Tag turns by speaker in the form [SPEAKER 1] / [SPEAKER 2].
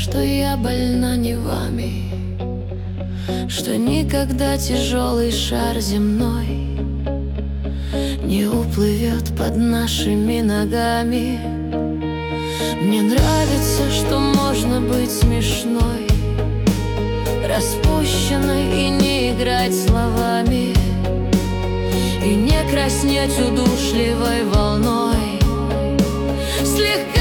[SPEAKER 1] что я больна не вами, что никогда тяжелый шар земной не уплывет под нашими ногами. Мне нравится, что можно быть смешной, распущенной и не играть словами, и не краснеть удушливой волной. Слегка